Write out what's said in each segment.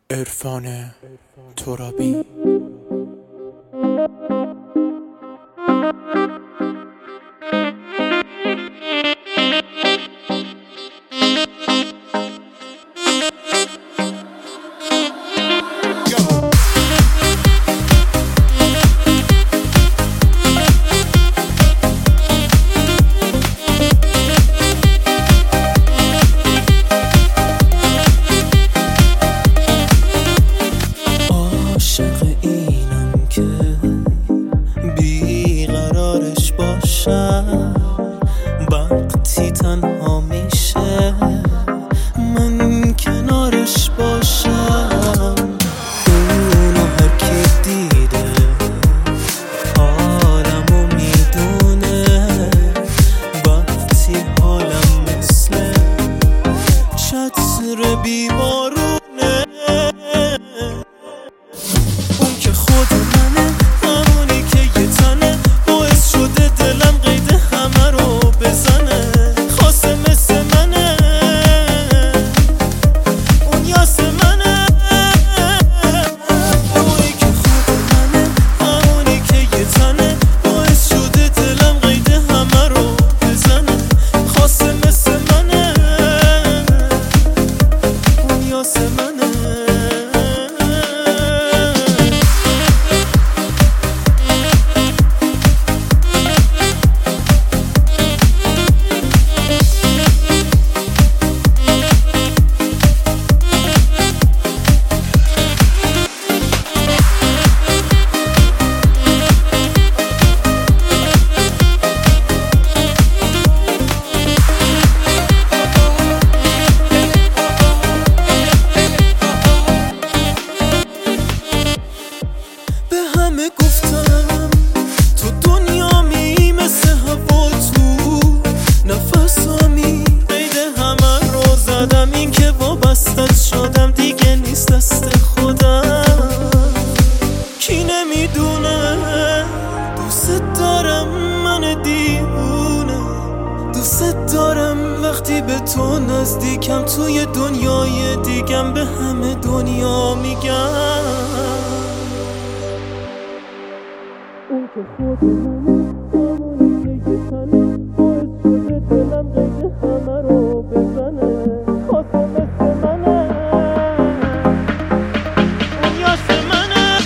عرفان ترابی. وقتی تنها میشه من کنارش باشم. اونو هر کی دیده حالمو میدونه، وقتی حالم مثل چتر بیمارونه. اون که خود منه، همونی که یه تنه، باعث شده دلم قید همه رو بزنه. خواسته مثل منه، اون یاس منه. اونی که خود منه، همونی که یه تنه، باعث شده دلم قید همه رو بزنه. خواسته مثل منه، اون یاس منه. گفتم تو دنیامی، مثل هوا تو نفسامی. قید همه رو زدم، این که وابستت شدم دیگه نیست دست خودم. کی نمیدونه دوست دارم، من دیوونه دوست دارم. وقتی به تو نزدیکم توی دنیای دیگم، به همه دنیا میگم اون که خود منه، همونی که یه تنه، باعث شده دلم قید همه رو بزنه. خواسته مثل منه، اون یاس منه.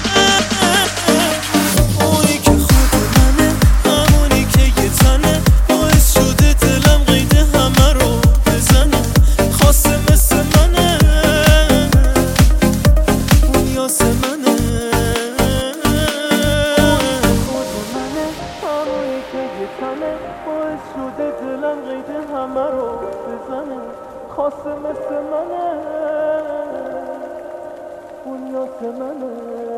اونی که خود منه، همونی که یه تنه، باعث شده دلم قید همه رو بزنه. خواسته مثل منه، اون یاس منه. باعث شده دلم قید همه رو بزنه. خواسته مثل منه، اون یاس منه.